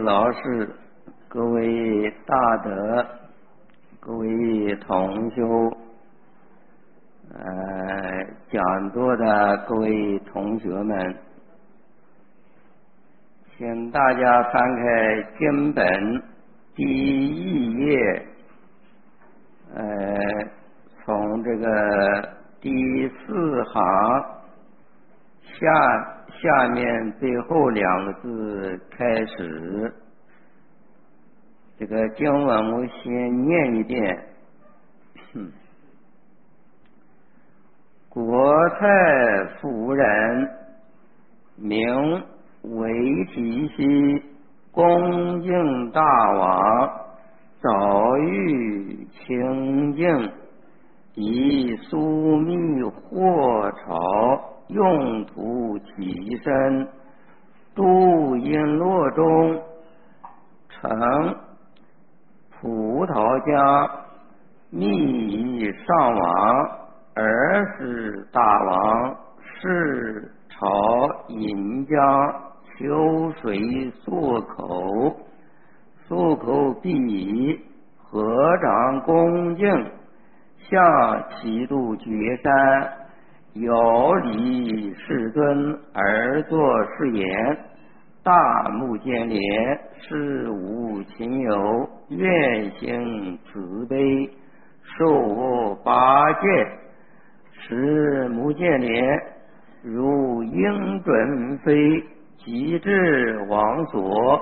老师，各位大德，各位同修，讲座的各位同学们，请大家翻开经本第一页，从这个第4行下面最后2个字开始。这个经文我先念一遍。国太夫人，名为提希，恭敬大王，早遇清净，以疏密祸朝，用途起身，度璎珞中，成葡萄浆，密以上王，而使大王是朝饮浆，秋水漱口，漱口毕已，合掌恭敬，向其度绝山，有礼世尊而作是言：大目犍连，是无亲友，愿行慈悲，受我8戒。使目犍连如鹰准飞，即至王所，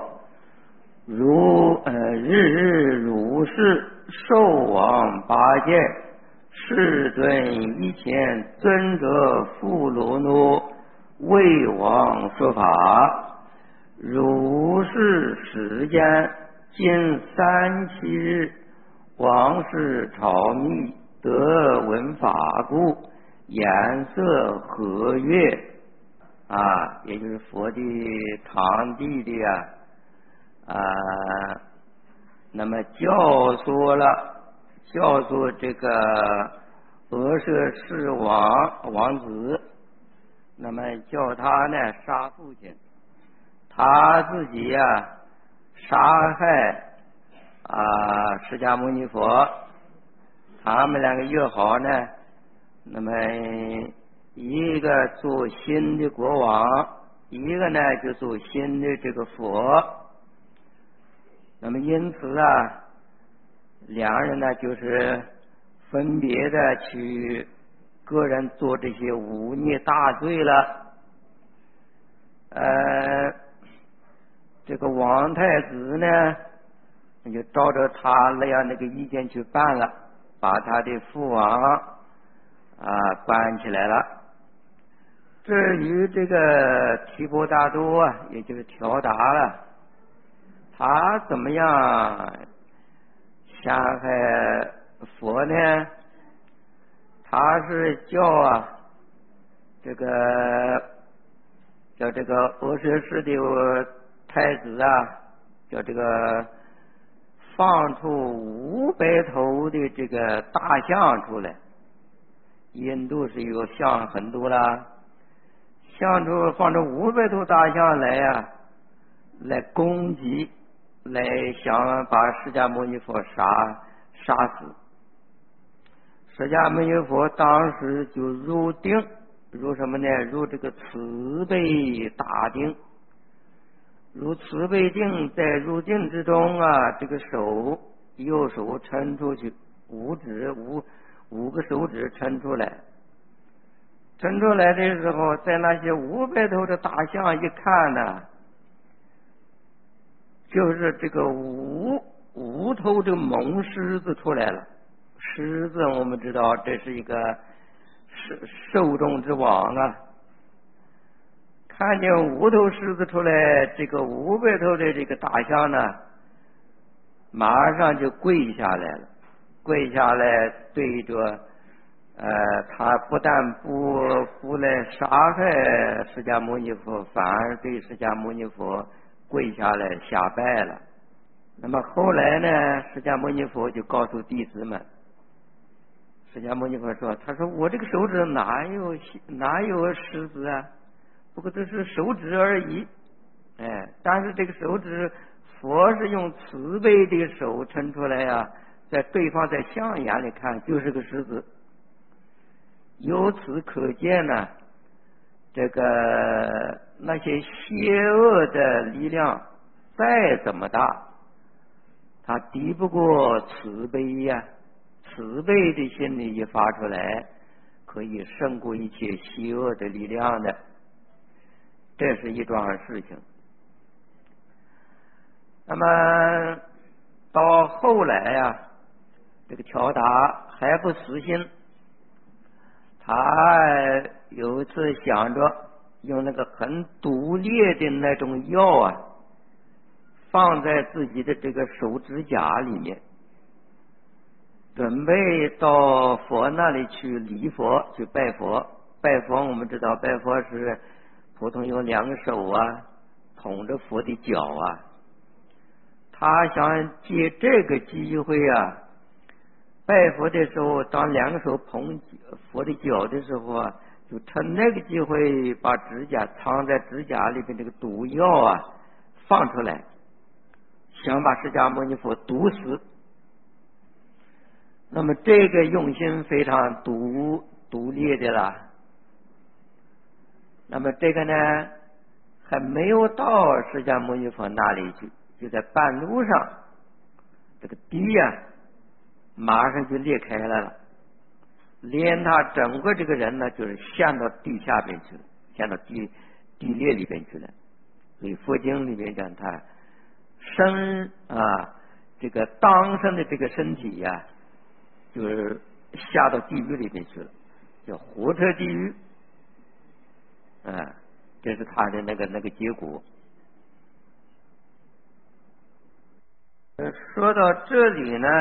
日日如是，受王8戒。世尊以前尊者富罗胧为王说法，如是时间，今37日，王室朝密，得闻法故，颜色和悦也就是佛的堂弟的那么教唆这个阿舍世王子，那么叫他呢杀父亲，他自己杀害释迦牟尼佛，他们2个约好呢，那么一个做新的国王，一个呢就做新的这个佛。那么因此2人呢就是分别的去个人做这些忤逆大罪了。这个王太子呢就照着他那个意见去办了，把他的父王关起来了。至于这个提婆达多也就是调达了，他怎么样杀害佛呢？他是叫这个阿舍世的太子叫这个放出500头的这个大象出来。印度是有象很多啦，放出500头大象来攻击，来想把释迦牟尼佛杀死。释迦牟尼佛当时就入定，入什么呢？入这个慈悲大定。入慈悲定，在入定之中这个右手伸出去，5个手指伸出来。伸出来的时候，在那些500头的大象一看呢，就是这个五头的猛狮子出来了。狮子我们知道这是一个兽众之王看见5头狮子出来，这个500头的这个大象呢马上就跪下来了，跪下来对着他不但不来杀害释迦牟尼佛，反而对释迦牟尼佛跪下来下拜了。那么后来呢，释迦牟尼佛就告诉弟子们，释迦牟尼佛说，他说我这个手指哪有狮子不过这是手指而已，但是这个手指佛是用慈悲的手伸出来呀，在对方在象眼里看就是个狮子。由此可见呢，这个那些邪恶的力量再怎么大，它敌不过慈悲呀。慈悲的心理一发出来，可以胜过一切邪恶的力量的，这是一桩事情。那么到后来呀，这个乔达还不死心，他有一次想着用那个很毒烈的那种药啊，放在自己的这个手指甲里面，准备到佛那里去礼佛，去拜佛。拜佛我们知道，拜佛是普通用两个手啊捧着佛的脚啊，他想借这个机会啊，拜佛的时候，当两个手捧佛的脚的时候啊，就趁那个机会把指甲藏在指甲里边这个毒药啊放出来，想把释迦牟尼佛毒死。那么这个用心非常毒烈的了。那么这个呢，还没有到释迦牟尼佛那里去，就在半路上，这个地呀马上就裂开来了，连他整个这个人呢，就是陷到地下边去了，陷到地裂里边去了。所以佛经里面讲他这个当生的这个身体呀，就是下到地狱里面去了，叫火车地狱。这是他的那个结果。说到这里呢，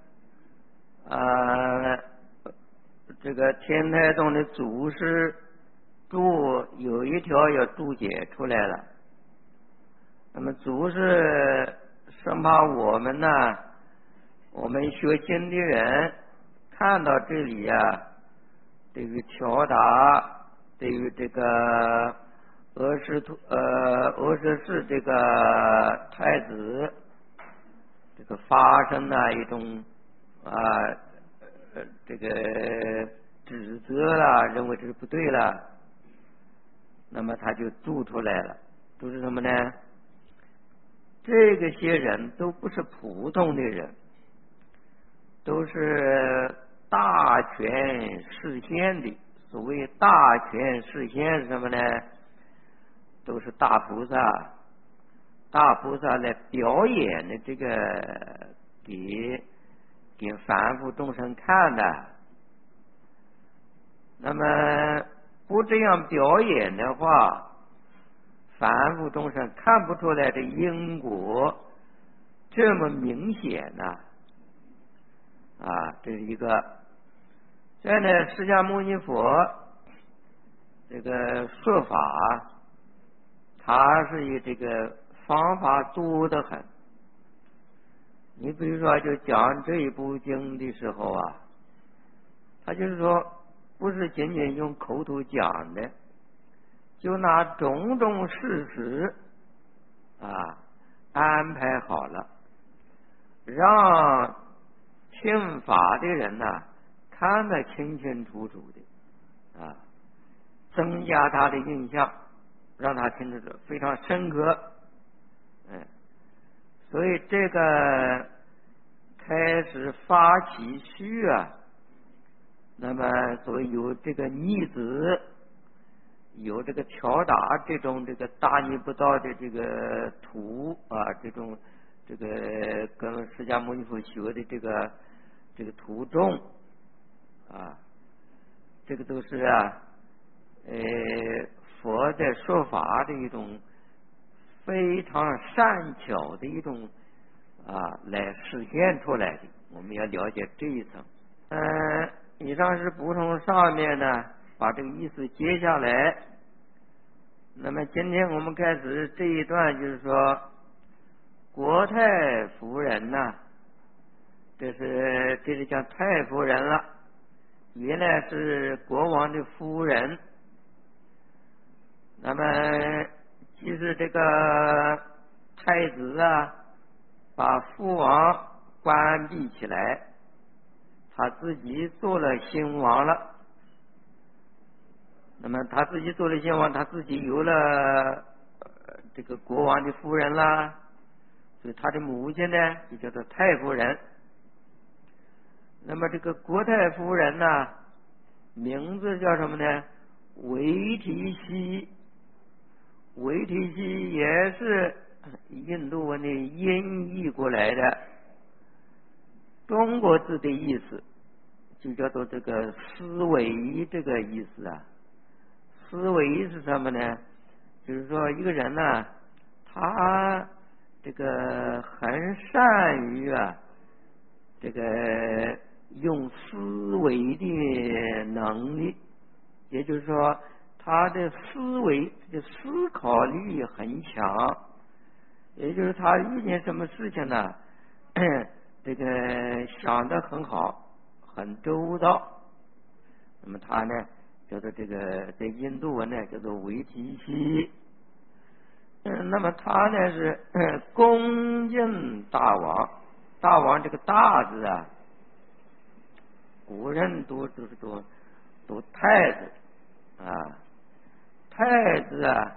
这个天台宗的祖师有一条要注解出来了。那么祖师生怕我们呢，我们学经的人看到这里呀，这个乔达对于这个俄舍氏这个太子这个发生了一种这个指责了，认为这是不对了，那么他就注出来了。注是什么呢？这个些人都不是普通的人，都是大权示现的。所谓大权示现是什么呢？都是大菩萨来表演的，这个给凡夫众生看的。那么不这样表演的话，凡夫众生看不出来的因果这么明显呢。这是一个。再呢，释迦牟尼佛这个说法，他是以这个方法多得很。你比如说，就讲这一部经的时候啊，他就是说，不是仅仅用口头讲的，就拿种种事实安排好了，让听法的人呢看得清清楚楚的增加他的印象，让他听得非常深刻。所以这个开始发起序那么所以有这个逆子，有这个乔达这种这个大逆不道的这个徒这个跟释迦牟尼佛学的这个徒众这个都是佛在说法的一种非常善巧的一种来实现出来的。我们要了解这一层。以上是补充上面呢，把这个意思接下来。那么今天我们开始这一段，就是说国太夫人呢，这是讲太夫人了，原来是国王的夫人。那么其实这个太子把父王关闭起来，他自己做了新王了。那么他自己做了新王，他自己有了这个国王的夫人啦，所以他的母亲呢就叫做太夫人。那么这个国太夫人呢，名字叫什么呢？维提西。维提西也是印度文的音译过来的，中国字的意思就叫做这个思维这个意思啊。思维是什么呢？就是说一个人呢，他这个很善于这个用思维的能力，也就是说他的思维的思考力很强，也就是他遇见什么事情呢，这个想得很好，很周到。那么他呢叫做这个在印度文呢叫做维提西。那么他呢是恭敬大王。大王这个大字啊，古人都是读太子啊，太子啊，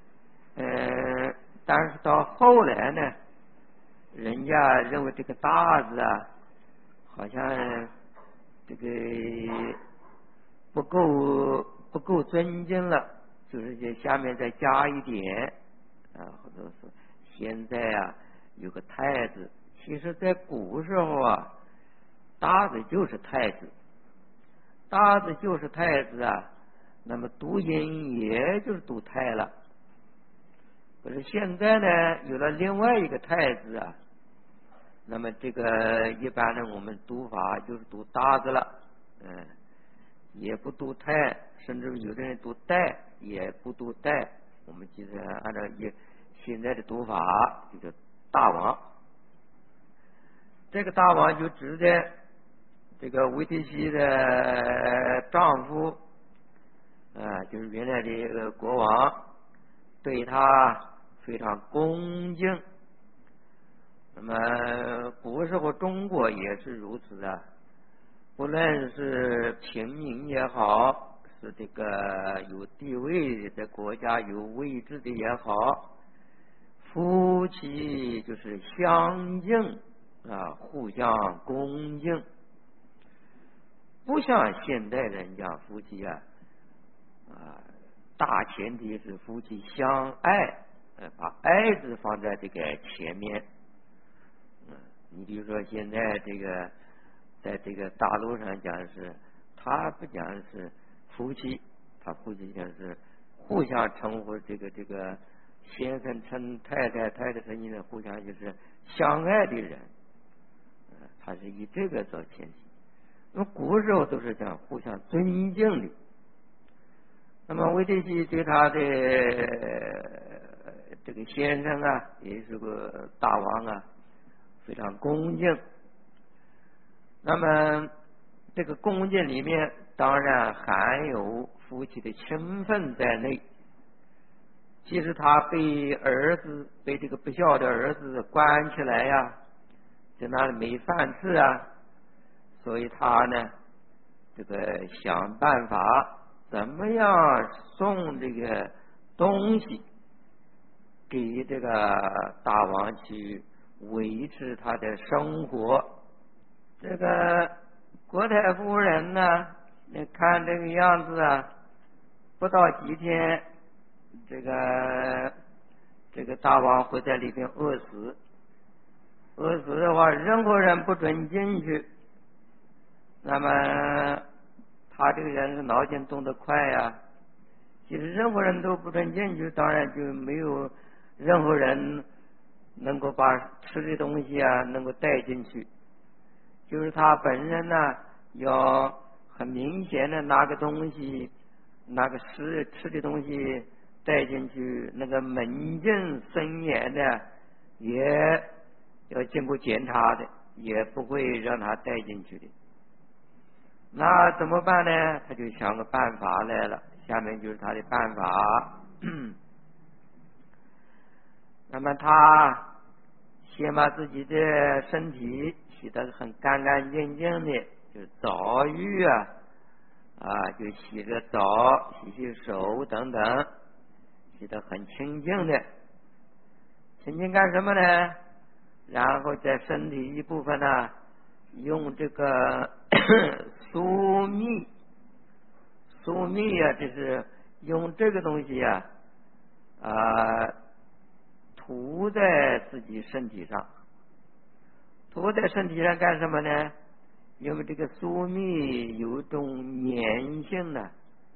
但是到后来呢，人家认为这个大字啊，好像这个不够尊敬了，就是下面再加一点啊，或者说现在啊有个太子，其实在古时候啊，大字就是太子，大字就是太子啊，那么读音也就是读太了。可是现在呢，有了另外一个太子啊，那么这个一般呢，我们读法就是读大字了，也不读太，甚至有的人读代也不读代，我们就是按照现在的读法就叫大王。这个大王就指的这个维提西的丈夫就是原来的一个国王，对他非常恭敬。那么古时候中国也是如此的，不论是平民也好，是这个有地位的国家有位置的也好，夫妻就是相敬互相恭敬，不像现代人讲夫妻大前提是夫妻相爱，把爱字放在这个前面。你比如说现在这个在这个大陆上讲是，他不讲是夫妻，他夫妻讲是互相称呼这个先生称太太，太太称先生，互相就是相爱的人，他是以这个做前提。那么古时候都是讲互相尊敬的。那么维提西对他的这个先生也是个大王非常恭敬。那么这个恭敬里面当然含有夫妻的情分在内。其实他被这个不孝的儿子关起来在那里没饭吃所以他呢这个想办法怎么样送这个东西给这个大王去维持他的生活。这个国太夫人呢，你看这个样子不到几天这个大王会在里边饿死。饿死的话，任何人不准进去。那么他这个人是脑筋动得快其实任何人都不准进去，当然就没有任何人能够把吃的东西能够带进去。就是他本人要很明显的拿个东西，拿个吃的东西带进去，那个门禁森严的，也要经过检查的，也不会让他带进去的。那怎么办呢？他就想个办法来了，下面就是他的办法。那么他先把自己的身体洗得很干干净净的，就是澡浴就洗个澡，洗洗手等等，洗得很清净的。清净干什么呢？然后在身体一部分呢，用这个苏蜜，就是用这个东西涂在自己身体上。涂在身体上干什么呢？因为这个苏蜜有一种粘性的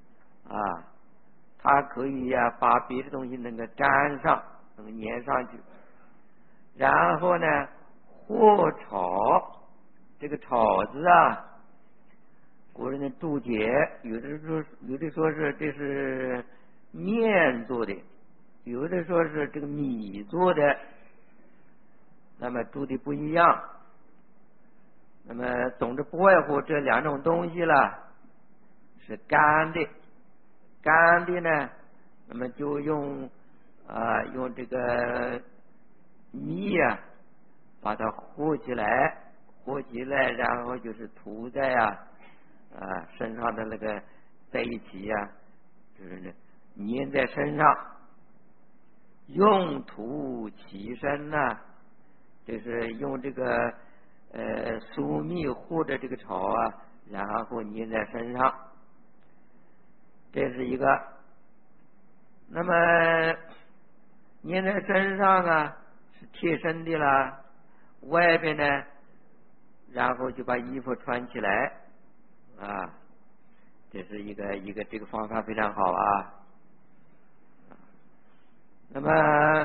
它可以把别的东西能够粘上，能够粘上去。然后呢，和炒，这个炒字古人的注解有的说是这是面做的，有的说是这个米做的，那么注的不一样。那么总之不外乎这两种东西了，是干的。干的呢，那么就用这个米把它和起来，然后就是涂在身上的那个在一起就是粘在身上。用土起身就是用这个苏蜜和着这个草然后粘在身上，这是一个。那么粘在身上是贴身的啦，外边呢，然后就把衣服穿起来这是一个这个方法非常好那么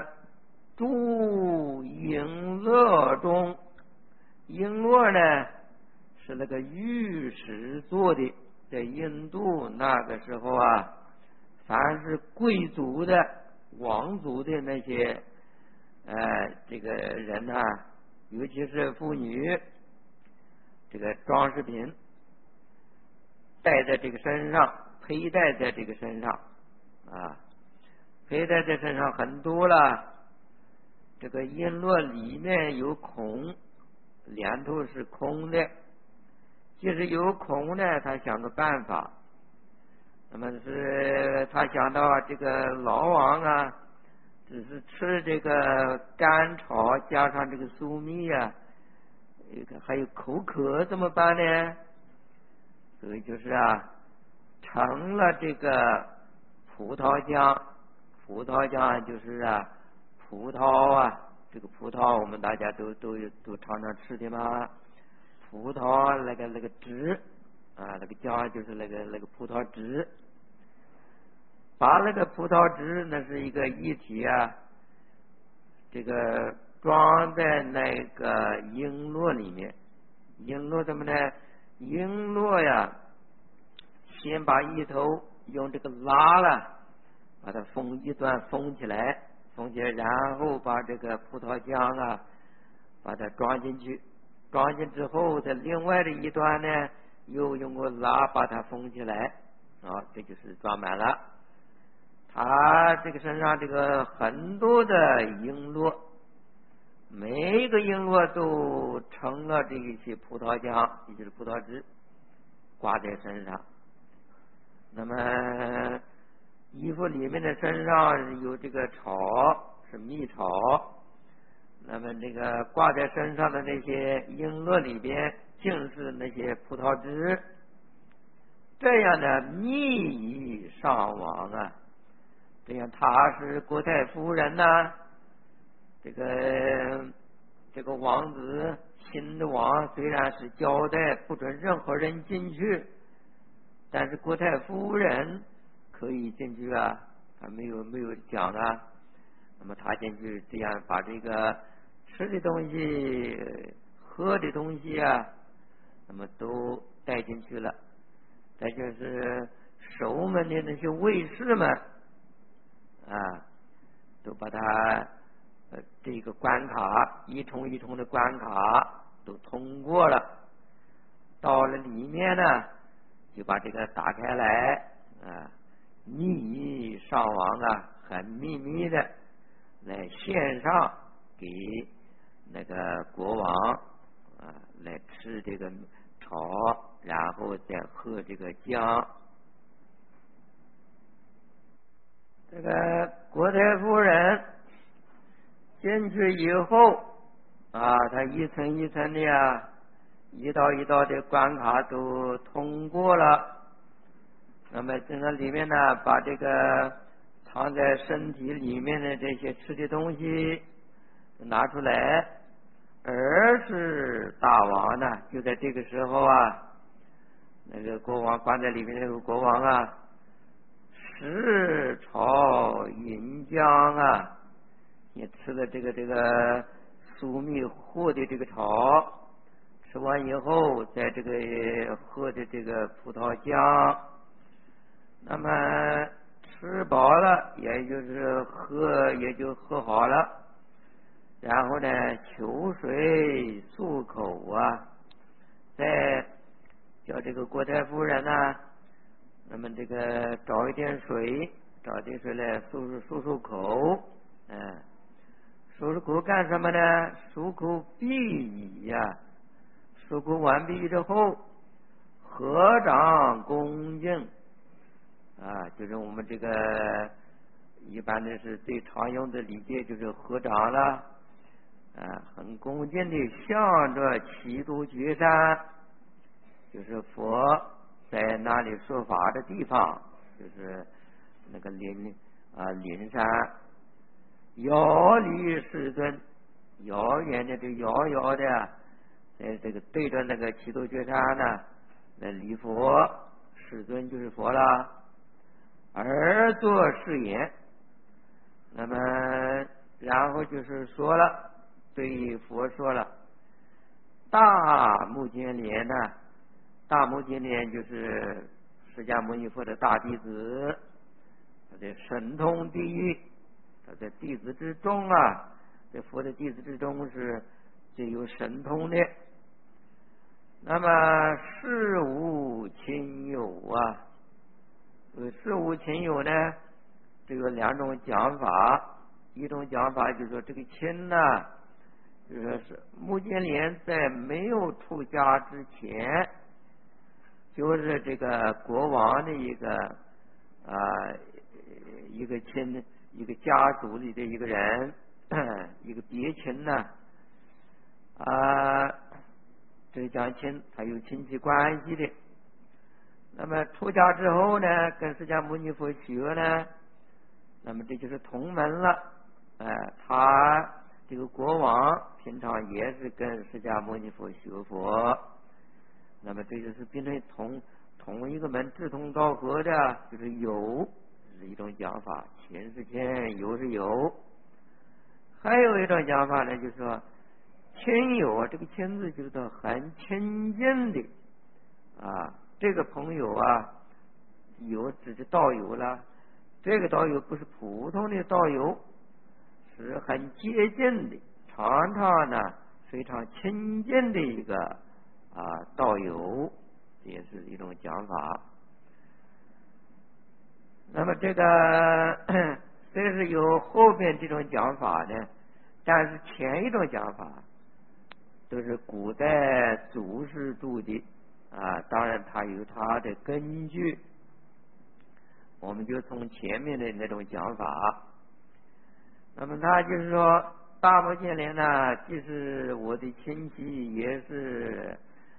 住璎珞中，璎珞呢是那个玉石做的，在印度那个时候凡是贵族的王族的那些这个人尤其是妇女，这个装饰品戴在这个身上，佩戴在这个身上佩戴在身上很多了。这个璎珞里面有孔，两头是空的。即使有孔呢，他想个办法。那么是他想到这个老王只是吃这个甘草加上这个苏蜜还有口渴怎么办呢？所以就是成了这个葡萄浆。葡萄浆就是葡萄这个葡萄我们大家都常常吃的嘛。葡萄那个汁那个浆就是那个葡萄汁。把那个葡萄汁那是一个液体这个装在那个璎珞里面。璎珞怎么呢？璎珞先把一头用这个拉了，把它一段封起来，然后把这个葡萄浆把它装进去，装进之后在另外的一端呢又用个拉把它封起来这就是装满了。他这个身上这个很多的璎珞，每一个璎珞都成了这些葡萄浆，也就是葡萄汁挂在身上。那么衣服里面的身上有这个草，是蜜草。那么这个挂在身上的那些璎珞里边竟是那些葡萄汁。这样的蜜意上王这样他是国太夫人这个王子新的王虽然是交代不准任何人进去，但是国太夫人可以进去他没有讲那么他进去这样把这个吃的东西喝的东西那么都带进去了。再就是守门的那些卫士们都把他这个关卡一重一重的关卡都通过了。到了里面呢，就把这个打开来秘密上王很秘密的来献上给那个国王来吃这个草，然后再喝这个姜。这个国太夫人进去以后他一层一层的一道一道的关卡都通过了。那么在那里面呢，把这个藏在身体里面的这些吃的东西拿出来。而是大王呢，就在这个时候那个国王关在里面那个国王食草饮姜也吃了这个苏密和的这个草，吃完以后在这个喝的这个葡萄浆，那么吃饱了也就是也就喝好了。然后呢，求水漱口再叫这个国太夫人那么这个找一点水来漱口，漱口干什么呢？漱口毕矣漱口完毕之后，合掌恭敬就是我们这个一般的是最常用的礼节，就是合掌了。很恭敬的向着七度绝山，就是佛在那里说法的地方，就是那个灵山，遥离世尊，遥远的遥遥的在这个对着那个七度绝山来礼佛，世尊就是佛了，而作誓言。那么然后就是说了，对佛说了，大目犍连大目犍连就是释迦牟尼佛的大弟子，他的神通第一，他在弟子之中在佛的弟子之中是最有神通的。那么事无亲友事无亲友呢，这有两种讲法。一种讲法就是说，这个亲就说是目犍连在没有出家之前，就是这个国王的一个亲，一个家族里的一个人，一个别亲这讲亲，他有亲戚关系的。那么出家之后呢，跟释迦牟尼佛学呢，那么这就是同门了。他这个国王平常也是跟释迦牟尼佛学佛，那么这就是变成同一个门，志同道合的，就是友，是一种讲法。亲是亲，友是友。还有一种讲法呢，就是说亲友这个亲字就是说很亲近的这个朋友友指的道友了。这个道友不是普通的道友，是很接近的，常常非常亲近的一个道友，这也是一种讲法。那么这个虽是有后边这种讲法呢，但是前一种讲法都是古代祖师注的当然它有它的根据，我们就从前面的那种讲法。那么他就是说，大目犍连既是我的亲戚，也是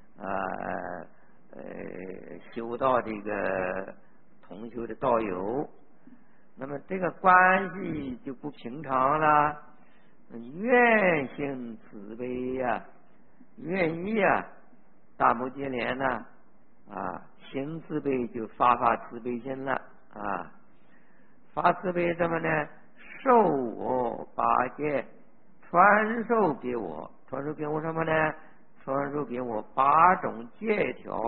修道这个同修的道友。那么这个关系就不平常了，愿行慈悲愿意大目犍连行慈悲就发慈悲心了发慈悲什么呢？受我八戒，传授给我什么呢？传授给我8种戒条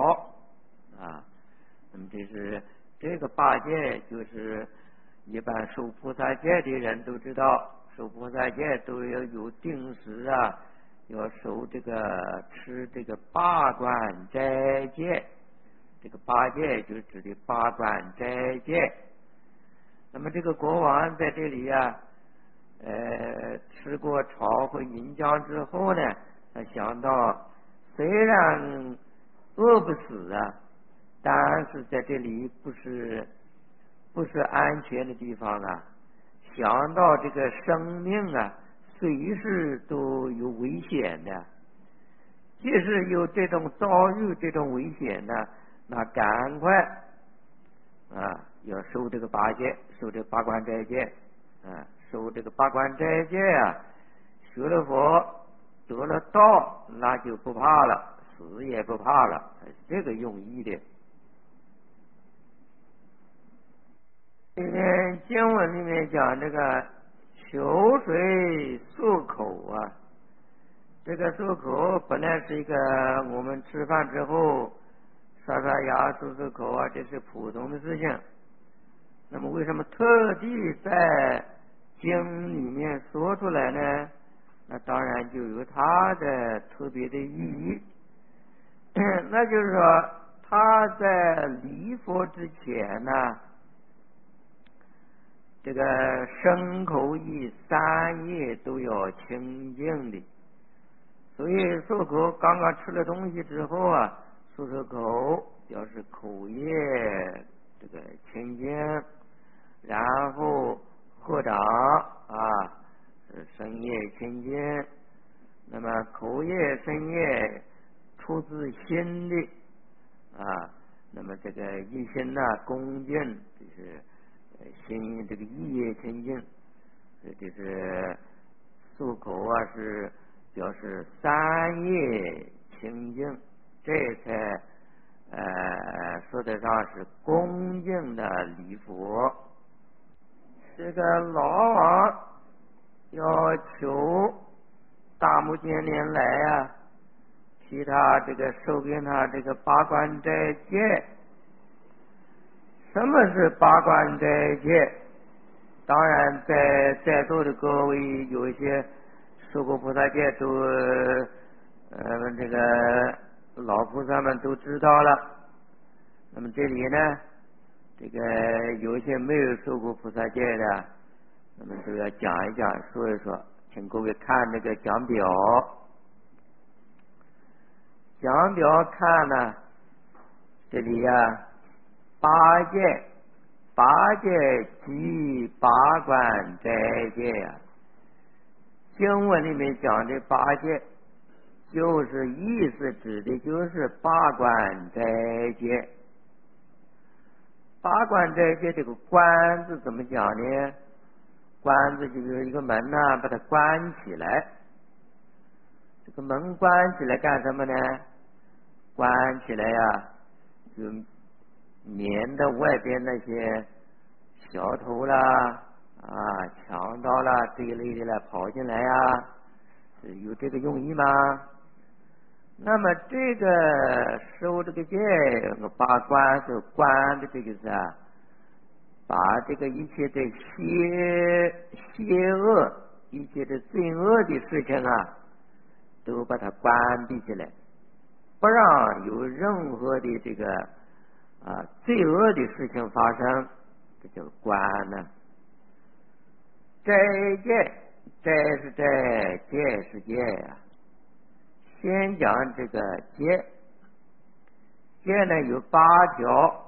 那么这个八戒，就是一般受菩萨戒的人都知道，受菩萨戒都要有定时要守吃这个八关斋戒。这个八戒就指的八关斋戒。那么这个国王在这里吃过草和云浆之后呢，他想到虽然饿不死啊，但是在这里不是安全的地方啊，想到这个生命啊随时都有危险的，即使有这种遭遇这种危险呢，那赶快要受这个八戒，受这个八关斋戒受这个八关斋戒啊，学了佛得了道，那就不怕了，死也不怕了，是这个用意的。这篇经文里面讲这个求水漱口啊，这个漱口本来是一个我们吃饭之后刷刷牙漱漱口啊，这是普通的事情。那么为什么特地在经里面说出来呢？那当然就有它的特别的意义。那就是说他在礼佛之前呢，这个身口意三业都要清净的，所以漱口刚刚吃了东西之后啊，漱口表示口业这个清净，然后合掌是身业清净，那么口业身业出自心的那么这个一心恭敬，就是心这个意业清净，这是漱口是表示三业清净，这才说得上是恭敬的礼佛。这个老王要求大目犍连来替他这个授给他这个八关斋戒。什么是八关斋戒？当然在座的各位有一些受过菩萨戒都这个老菩萨们都知道了。那么这里呢，这个有一些没有受过菩萨戒的，那么都要讲一讲说一说，请各位看这个讲表。讲表看呢，这里八戒即八关斋戒经文里面讲的八戒，就是意思指的就是八关斋戒。八关斋戒这个关字怎么讲呢？关字就是一个门把它关起来。这个门关起来干什么呢？关起来就免得外边那些小偷啦强盗啦这一类的跑进来有这个用意吗？那么这个收这个戒，八关是关的这个是把这个一切的邪恶一切的罪恶的事情都把它关闭起来，不让有任何的这个罪恶的事情发生，这叫关呢。斋戒，斋是斋，戒是戒先讲这个戒，戒呢有8条，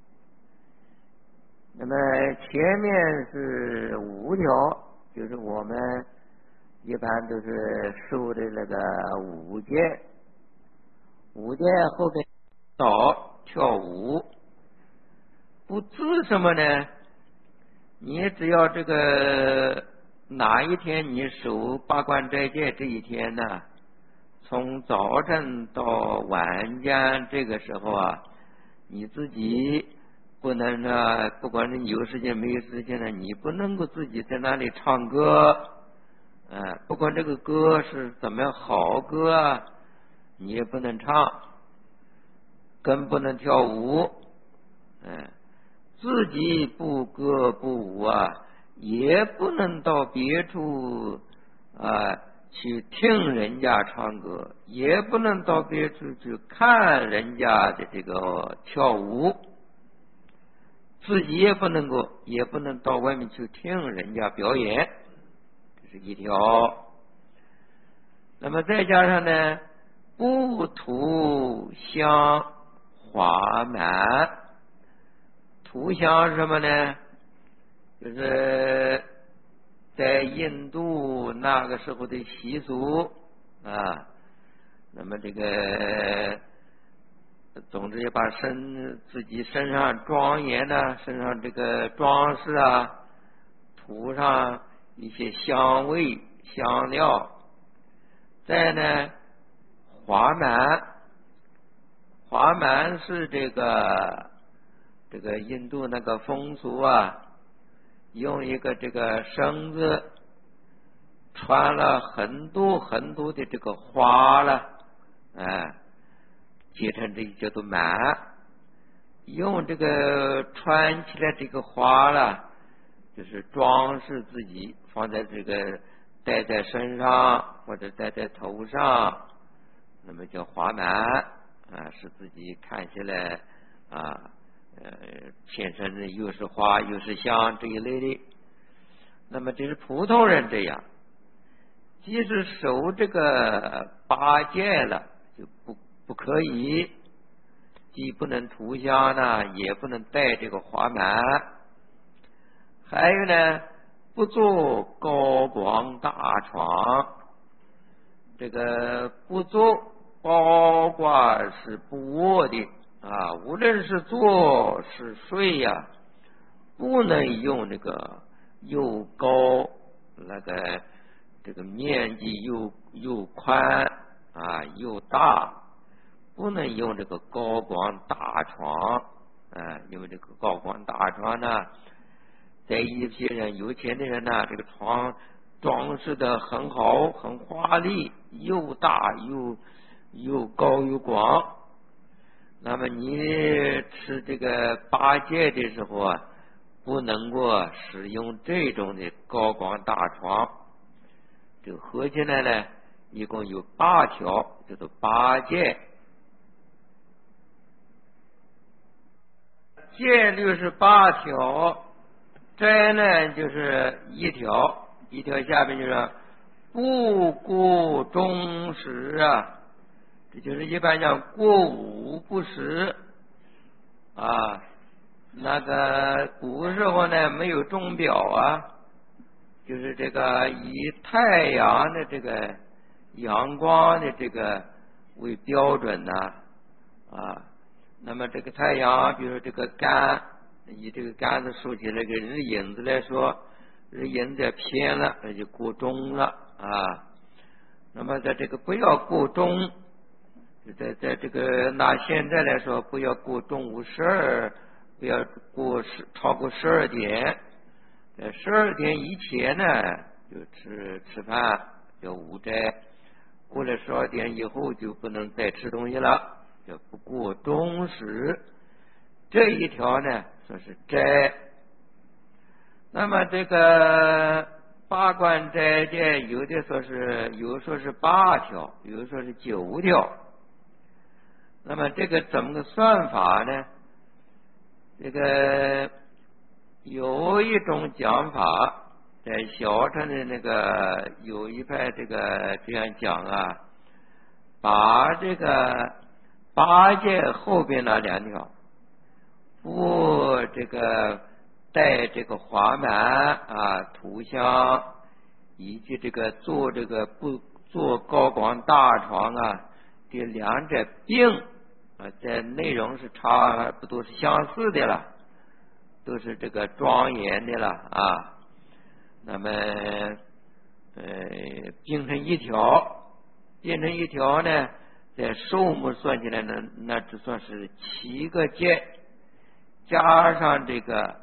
那么前面是5条，就是我们一般都是受的那个5戒。5戒后边跳舞，不治什么呢？你只要这个哪一天你守八关斋戒这一天呢，从早晨到晚间这个时候你自己不能不管是有时间没有时间你不能够自己在那里唱歌不管这个歌是怎么样好歌你也不能唱，更不能跳舞自己不歌不舞也不能到别处去听人家唱歌，也不能到别处去看人家的这个跳舞，自己也不能够，也不能到外面去听人家表演。 是一条。那么再加上呢，不涂香花满。涂香是什么呢？就是在印度那个时候的习俗啊。那么这个总之也把自己身上庄严呢，身上这个装饰啊，涂上一些香味香料。再呢，华蛮是这个印度那个风俗啊，用一个这个绳子穿了很多的这个花了，结成这叫做蛮，用这个穿起来这个花了，就是装饰自己，放在这个戴在身上或者戴在头上，那么叫华蛮啊，使自己看起来全身的又是花又是香这一类的。那么这是普通人这样，即使守这个8戒了，就不可以，既不能涂香呢，也不能戴这个华蛮。还有呢，不做高广大床，这个不做包括是不卧的啊，无论是坐是睡呀，不能用这个又高那个这个面积又宽啊又大，不能用这个高广大床因为这个高广大床呢，在一些人有钱的人呢，这个床装饰的很好很华丽，又大又高又广。那么你吃这个8戒的时候啊，不能够使用这种的高广大床。这个合起来呢，一共有8条，叫做8戒。戒律是8条，斋呢就是1条，一条下面就是不过中食啊，这就是一般讲过午不食啊。那个古时候呢没有钟表啊，就是这个以太阳的这个阳光的这个为标准呢那么这个太阳，比如说这个杆，以这个杆子竖起来个日影子来说，日影子偏了，那就过钟了那么在这个不要过钟，在这个拿现在来说，不要过中午12，不要超过12点，在12点以前呢就吃饭叫午斋，过了12点以后就不能再吃东西了，叫不过中食。这一条呢说是斋。那么这个8观斋戒，有说是8条，有的说是9条。那么这个怎么个算法呢？这个有一种讲法，在小乘的那个有一派这样讲把这个8戒后边那2条不这个带这个华蛮涂香，以及这个做这个不做高广大床这2者并在内容是差不多是相似的了，都是这个庄严的了那么并成一条呢，在数目算起来呢，那只算是7个戒，加上这个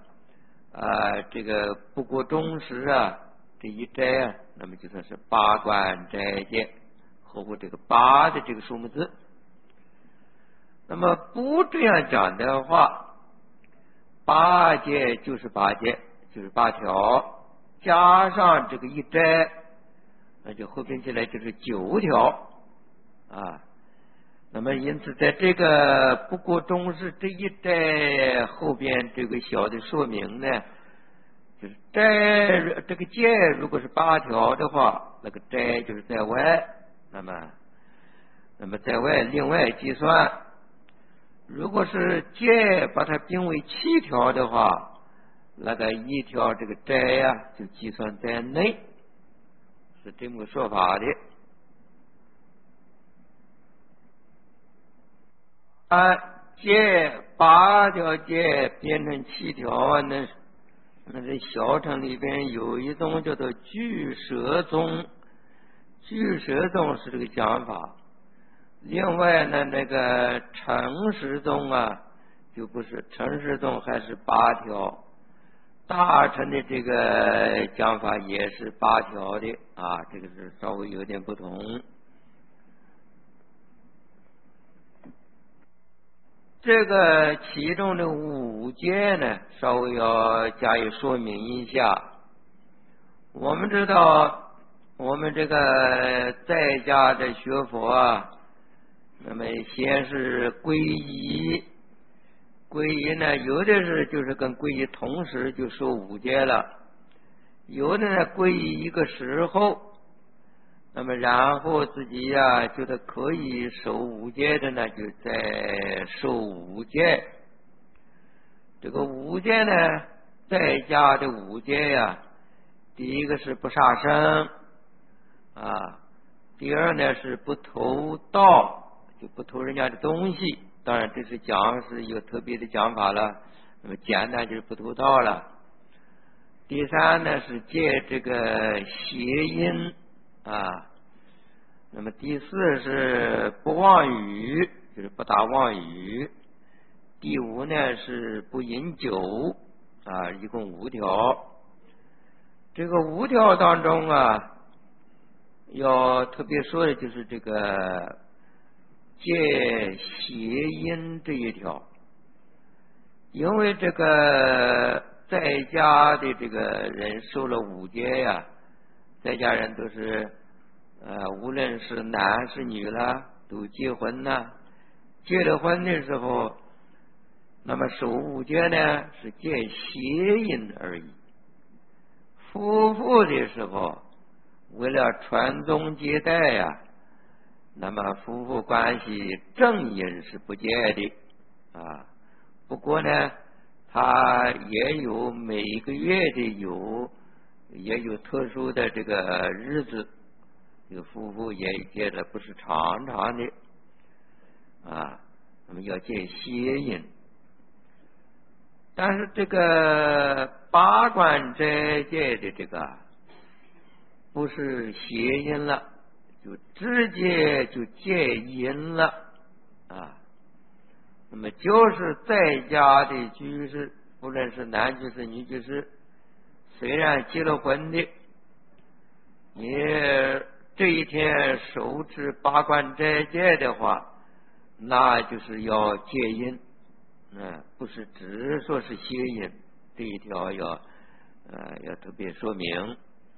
不过中食这一斋那么就算是8观斋戒，合乎这个8的这个数目字。那么不这样讲的话，8戒就是8戒，就是8条，加上这个一斋，那就合并起来就是9条那么因此在这个不过中食这一斋后边这个小的说明呢， 就是斋这个戒如果是8条的话，那个斋就是在外，那么在外另外计算。如果是戒把它并为7条的话，那个1条这个斋呀就计算在内，是这么个说法的。戒8条戒变成7条啊，那这小乘里边有一种叫做俱舍宗，俱舍宗是这个讲法。另外呢，那个成实宗啊，就不是成实宗，还是8条。大乘的这个讲法也是8条的啊，这个是稍微有点不同。这个其中的5戒呢，稍微要加以说明一下。我们知道，我们这个在家的学佛啊，那么先是皈依，皈依呢，有的是就是跟皈依同时就受5戒了，有的呢皈依一个时候，那么然后自己呀觉得可以守5戒的呢，就再受5戒。这个5戒呢，在家的5戒呀，第一个是不杀生啊，第二呢是不偷盗，就不偷人家的东西。当然这是讲是有特别的讲法了，那么简单就是不偷盗了。第三呢是戒这个邪淫啊，那么第4是不妄语，就是不打妄语。第5呢是不饮酒啊，一共5条。这个5条当中啊，要特别说的就是这个戒邪淫这一条，因为这个在家的这个人受了5戒呀，在家人都是无论是男是女了，都结婚了。结了婚的时候，那么守5戒呢是戒邪淫而已。夫妇的时候，为了传宗接代呀，那么夫妇关系正淫是不戒的啊。不过呢，他也有每个月的也有特殊的这个日子，这个夫妇也戒的不是常常的啊。那么要戒邪淫，但是这个八关斋戒的这个不是邪淫了，就直接就戒淫了啊。那么就是在家的居士，不论是男居士女居士，虽然结了婚的，你这一天手持八关斋戒的话，那就是要戒淫，不是只说是邪淫，这一条要特别说明。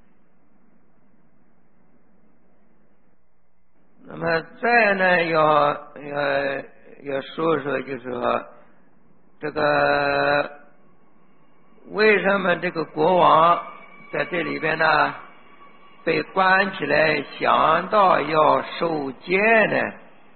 那么再呢，要说说，就是说这个为什么这个国王在这里边呢被关起来，想到要受戒呢？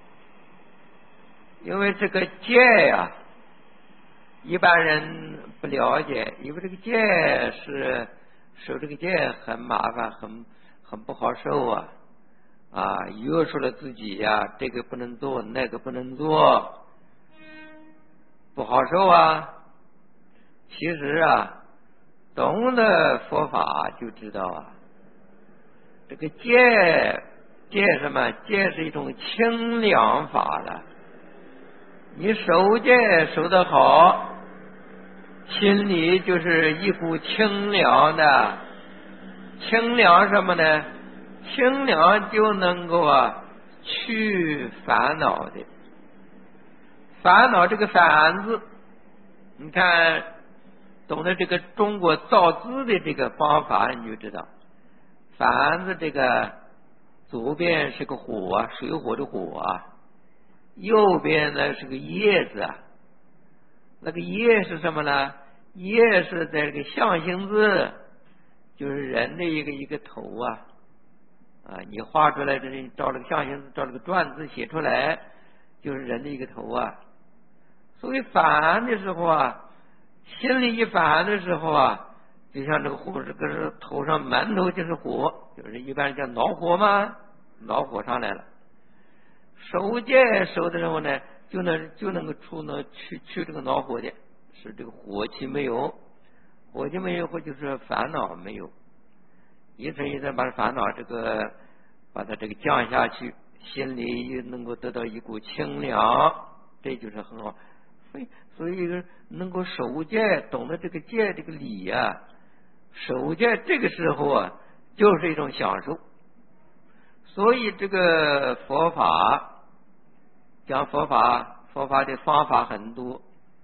因为这个戒呀，一般人不了解，因为这个戒是受这个戒很麻烦，很不好受啊。约束了自己呀，这个不能做，那个不能做，不好受啊。其实啊，懂得佛法就知道啊，这个戒什么？戒是一种清凉法了。你守戒守得好，心里就是一股清凉的。清凉什么呢？清凉就能够去烦恼的。烦恼这个烦字，你看懂得这个中国造字的这个方法，你就知道烦字这个左边是个火，水火的火右边呢是个叶子那个叶是什么呢？ 也是在这个象形字，就是人的一个头啊，你画出来这里照了个象形字，照了个篆字写出来，就是人的一个头啊。所以烦的时候啊，心里一烦的时候啊，就像这个火，这个头上满头就是火，就是一般叫恼火嘛，恼火上来了。守戒守的时候呢，就能够去这个恼火的，使这个火气没有，火气没有，或就是烦恼没有，一层一层把烦恼把它这个降下去，心里也能够得到一股清凉，这就是很好。所以能够守戒，懂得这个戒这个理啊，守戒这个时候啊，就是一种享受。所以这个佛法讲佛法的方法很多，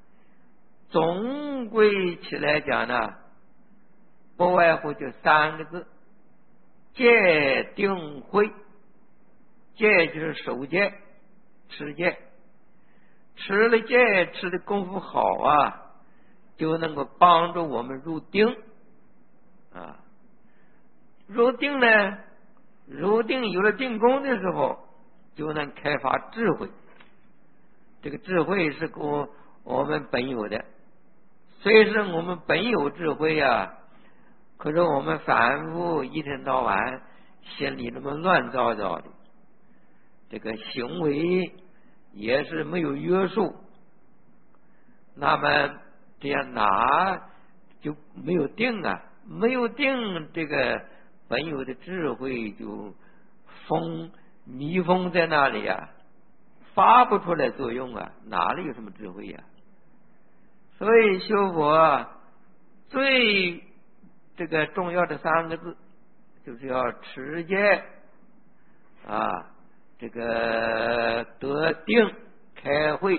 总归起来讲呢，不外乎就三个字：戒定慧。戒就是守戒、持戒，持了戒，持的功夫好啊，就能够帮助我们入定啊。入定呢，入定有了定功的时候，就能开发智慧。这个智慧是我们本有的，虽是我们本有智慧啊，可是我们反复一天到晚心里那么乱糟糟的，这个行为也是没有约束，那么这样哪就没有定啊？没有定，这个本有的智慧就密封在那里啊，发不出来作用啊，哪里有什么智慧啊？所以修佛最这个重要的三个字，就是要持戒啊，这个得定开慧，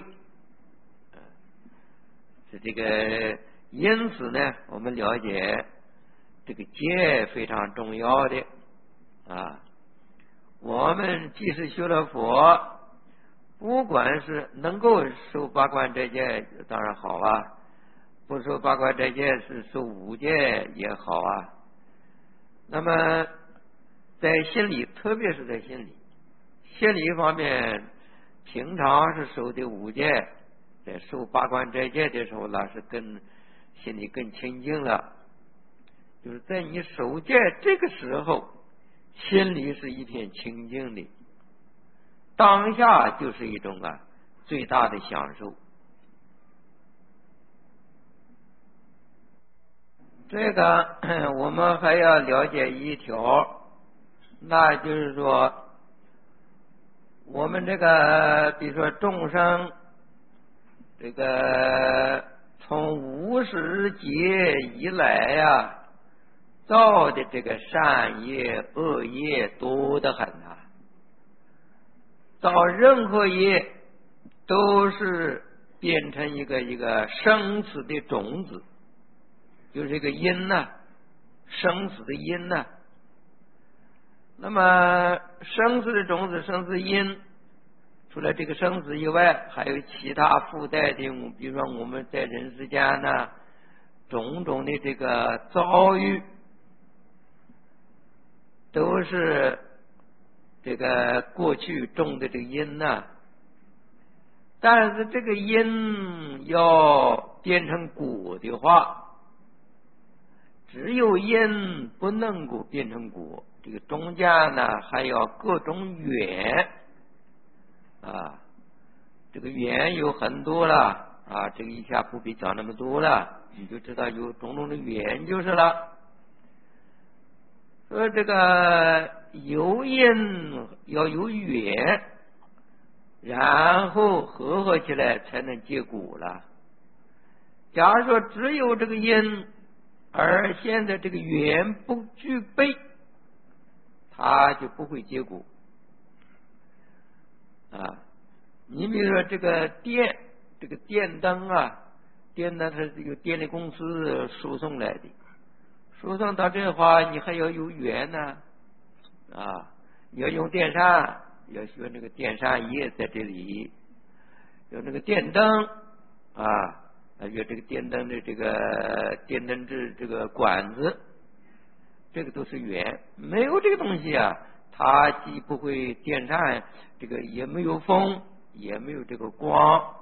是这个。因此呢，我们了解这个戒非常重要的啊。我们即使修了佛，不管是能够受八关斋戒，当然好啊；不受八关斋戒，是受五戒也好啊。那么在心里，特别是在心理方面，平常是守的五戒，在受八关斋戒的时候，那是心里更清净了。就是在你守戒这个时候，心里是一片清净的，当下就是一种最大的享受。这个我们还要了解一条，那就是说我们这个比如说众生这个从无始劫以来呀，造的这个善业恶业多得很啊，造任何业都是变成一个生死的种子，就是这个因呢，生死的因呢。那么生死的种子，生死因，除了这个生死以外，还有其他附带的，比如说我们在人世间呢，种种的这个遭遇，都是这个过去种的这个因呢。但是这个因要变成果的话，只有因不能够变成果，这个中间呢还要各种缘啊，这个缘有很多了啊，这个一下不必讲那么多了，你就知道有种种的缘就是了。说这个有因要有缘，然后合起来才能结果了。假如说只有这个因，而现在这个缘不具备，它就不会结果啊。你比如说这个电灯啊，电灯它是由电力公司输送来的，输送到这的话，你还要有缘呢啊，你要用电扇，要学那个电扇叶在这里，有那个电灯啊， 有这个电灯的这个电灯这个管子，这个都是缘。没有这个东西啊，它既不会电扇，这个也没有风，也没有这个光。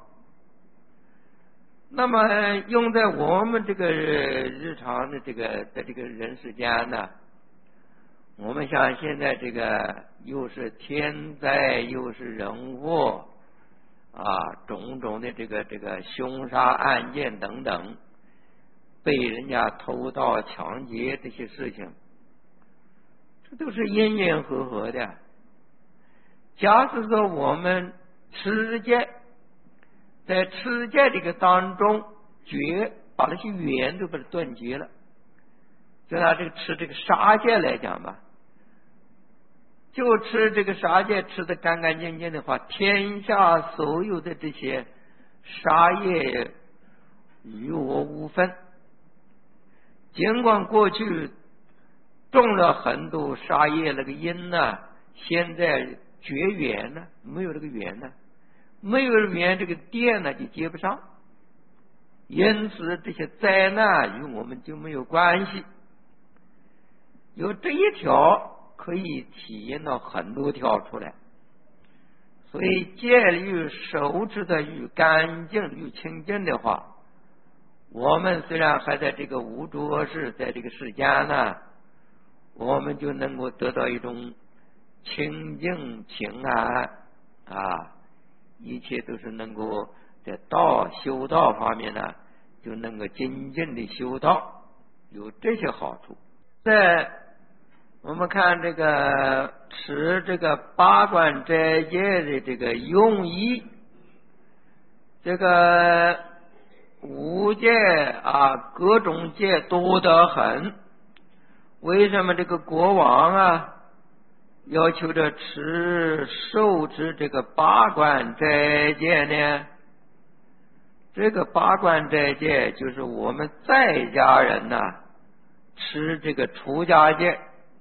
那么用在我们这个日常的这个在这个人世间呢，我们像现在这个又是天灾又是人祸啊，种种的这个凶杀案件等等，被人家偷盗抢劫这些事情，这都是因缘和合的。假使说我们持戒，在持戒这个当中把那些缘都把它断绝了，就拿这个吃这个杀戒来讲吧，就吃这个杀戒吃得干干净净的话，天下所有的这些杀业与我无分。尽管过去种了很多杀业那个因呢，现在绝缘呢，没有这个缘呢，没有缘，这个电呢就接不上，因此这些灾难与我们就没有关系。有这一条可以体验到很多条出来，所以戒律守持的愈干净愈清净的话，我们虽然还在这个无诸恶世，在这个世间呢，我们就能够得到一种清净平安啊，一切都是能够在修道方面呢，就能够精进的修道，有这些好处。在我们看这个持这个八关斋戒的这个用意，这个五戒啊，各种戒多得很。为什么这个国王啊要求着受持这个八关斋戒呢？这个八关斋戒就是我们在家人呐，持这个出家戒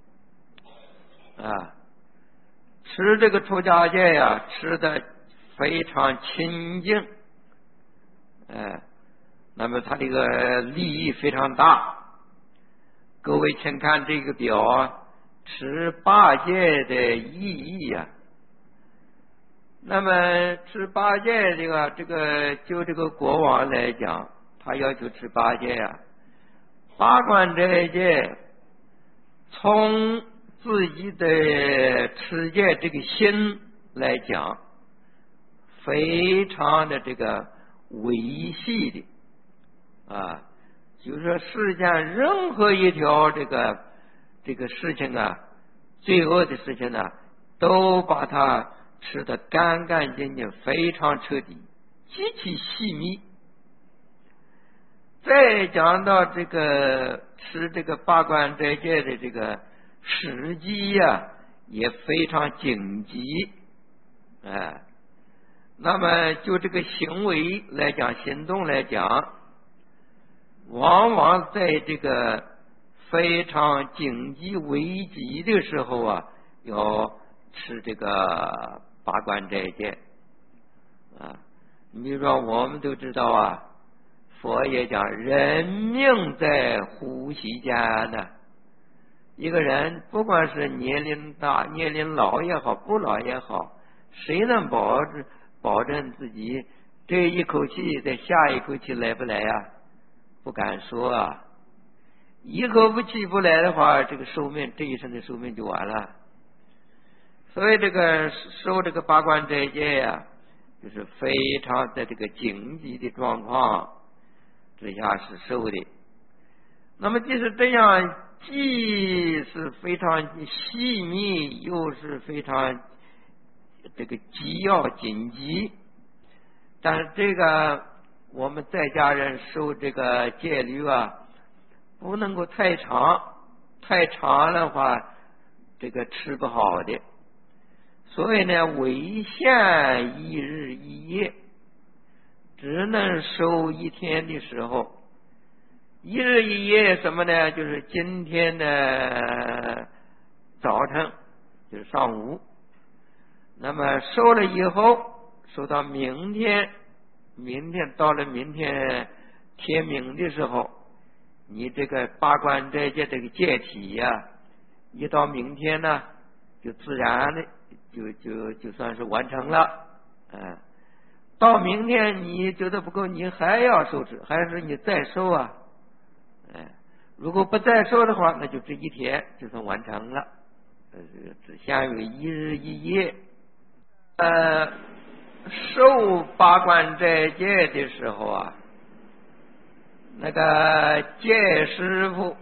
啊，持这个出家戒呀，吃的非常清净，那么它这个利益非常大。各位请看这个表啊，持八戒的意义呀。那么持八戒这个就这个国王来讲，他要求持八戒呀，八关斋戒从自己的持戒这个心来讲，非常的这个维系的啊，就是说世间任何一条这个事情啊，罪恶的事情呢，都把它吃得干干净净，非常彻底，极其细密。再讲到这个吃这个八关斋戒的这个时机呀，也非常紧急，那么就这个行为来讲，行动来讲，往往在这个非常紧急危急的时候啊，要吃这个八关斋戒啊。你比如说我们都知道啊，佛也讲人命在呼吸间呢。一个人不管是年龄大年龄老也好，不老也好，谁能保证自己这一口气在下一口气来不来呀？不敢说啊。一口气不来的话，这个这一生的寿命就完了。所以这个受这个八关斋戒呀，就是非常在这个紧急的状况之下是受的。那么即使这样，既是非常细密，又是非常这个急要紧急，但是这个我们在家人受这个戒律啊，不能够太长，太长的话，这个吃不好的。所以呢，违限一日一夜，只能守一天的时候。一日一夜什么呢？就是今天的早晨，就是上午。那么收了以后，收到明天到了明天天明的时候，你这个八关斋戒这个戒体呀，一到明天呢，就自然的就算是完成了。到明天你觉得不够，你还要受持，还是你再受啊？如果不再受的话，那就这一天就算完成了。只相于一日一夜。受八关斋戒的时候啊，那个戒师傅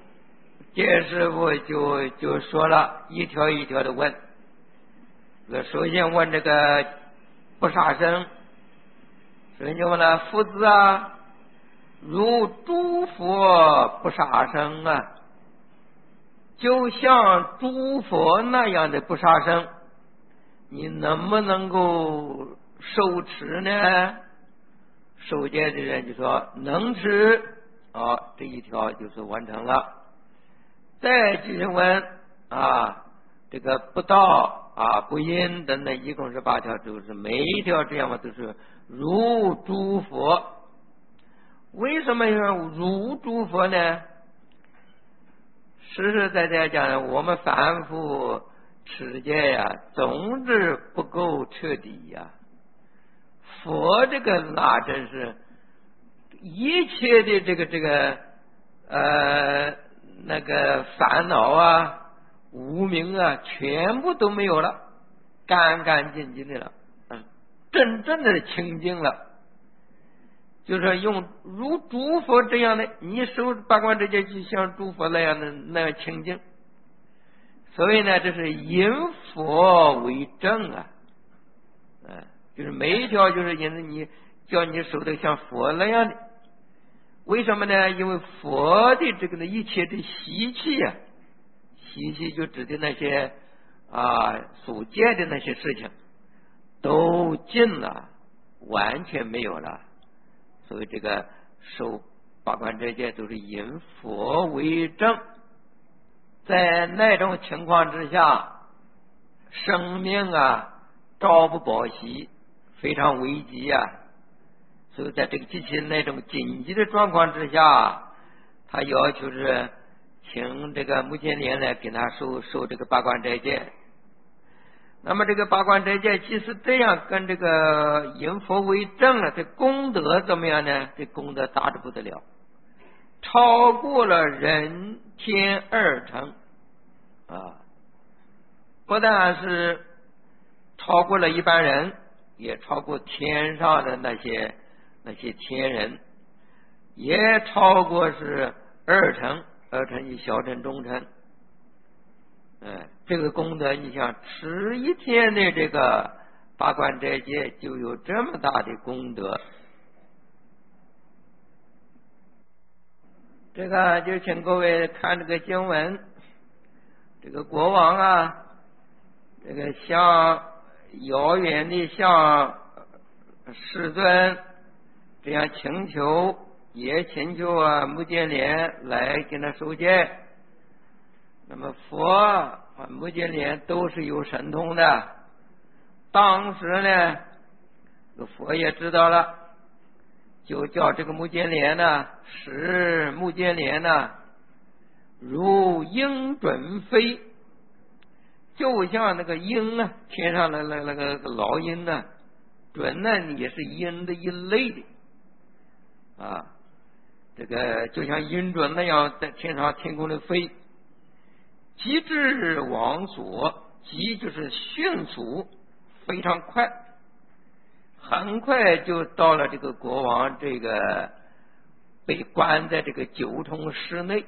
就说了，一条一条的问。首先问这个不杀生，首先就问了夫子啊，如诸佛不杀生啊，就像诸佛那样的不杀生，你能不能够受持呢？受戒的人就说能持，这一条就是完成了。再继续问这个不道不因等等，一共是8条，都是每一条这样嘛，都是如诸佛。为什么要如诸佛呢？实实在在讲，我们凡夫持戒呀，总是不够彻底呀。佛这个那真是一切的这个那个烦恼无明全部都没有了，干干净净的了，真正的清净了。就是用如诸佛这样的，你受八关斋戒就像诸佛那样清净。所以呢，这是引佛为正就是每一条就是你叫你守的像佛那样的。为什么呢？因为佛的这个一切的习气习气就指的那些所见的那些事情都尽了，完全没有了。所以这个受八关斋戒都是引佛为正。在那种情况之下，生命朝不保夕，非常危急所以在这个极其那种紧急的状况之下，他要求是请这个目犍连来给他受这个八关斋戒。那么这个八关斋戒其实这样跟这个引佛为正这功德怎么样呢？这功德大得不得了，超过了人天2乘不但是超过了一般人，也超过天上的那些天人，也超过是2乘就小乘中乘。这个功德，你想持一天的这个八关斋戒就有这么大的功德。这个就请各位看这个经文，这个国王这个向遥远的向世尊这样请求，也请求目犍连来跟他受戒。那么佛目犍连都是有神通的，当时呢佛也知道了，就叫这个目犍连使目犍连如鹰准飞，就像那个鹰天上的那个老鹰准也是鹰的一类的这个就像鹰准那样在天空里飞。急至王所，急就是迅速，非常快，很快就到了这个国王这个被关在这个9重室内。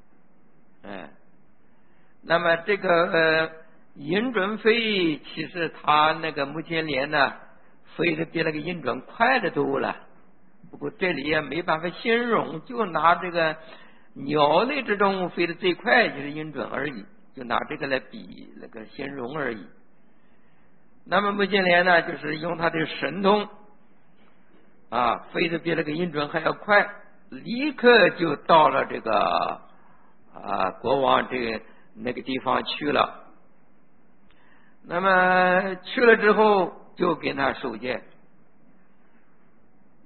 那么这个鹰准飞，其实他那个目犍连飞得比那个鹰准快得多了。不过这里也没办法形容，就拿这个鸟类之中飞得最快就是鹰准而已，就拿这个来比那个形容而已。那么目犍连就是用他的神通飞得比那个鹰准还要快，立刻就到了这个国王那个地方去了。那么去了之后就给他受戒，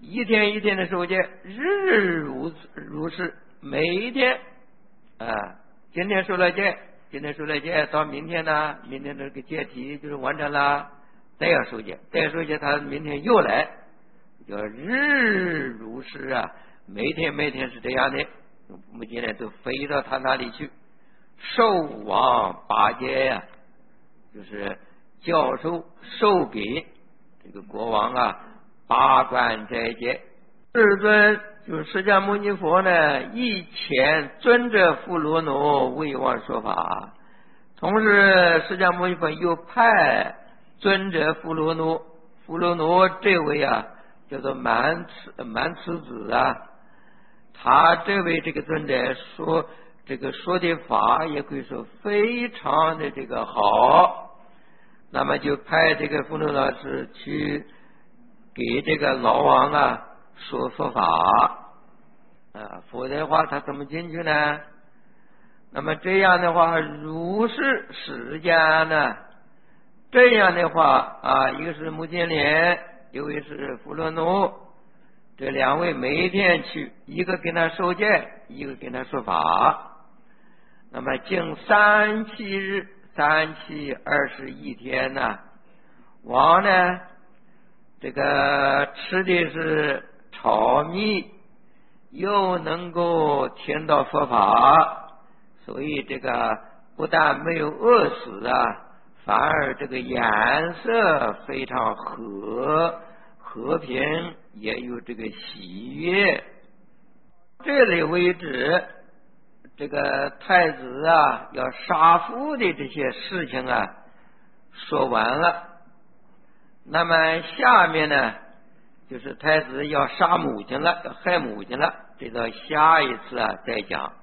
一天一天的受戒，日日如是，每一天今天受了戒，到明天呢，明天这个戒题就是完成了，再要受戒，他明天又来，叫日日如是啊，每天是这样的。我们今天都飞到他那里去，授王八戒呀，就是教授给这个国王八关斋戒。世尊就是释迦牟尼佛呢，以前尊者富罗罗为王说法，同时释迦牟尼佛又派尊者富罗罗这位叫做满慈子他这位这个尊者说的法也可以说非常的这个好，那么就派这个富罗老师去给这个老王说佛法否则的话他怎么进去呢？那么这样的话，如是时间呢，这样的话一个是目犍连，一位是富罗罗，这两位每一天去，一个跟他受戒，一个跟他说法。那么经3期日，3期21天呢，王呢这个吃的是炒米，又能够听到佛法，所以这个不但没有饿死反而这个颜色非常和平，也有这个喜悦。这里为止，这个太子要杀父的这些事情说完了。那么下面呢，就是太子要杀母亲了，要害母亲了，这到下一次再讲。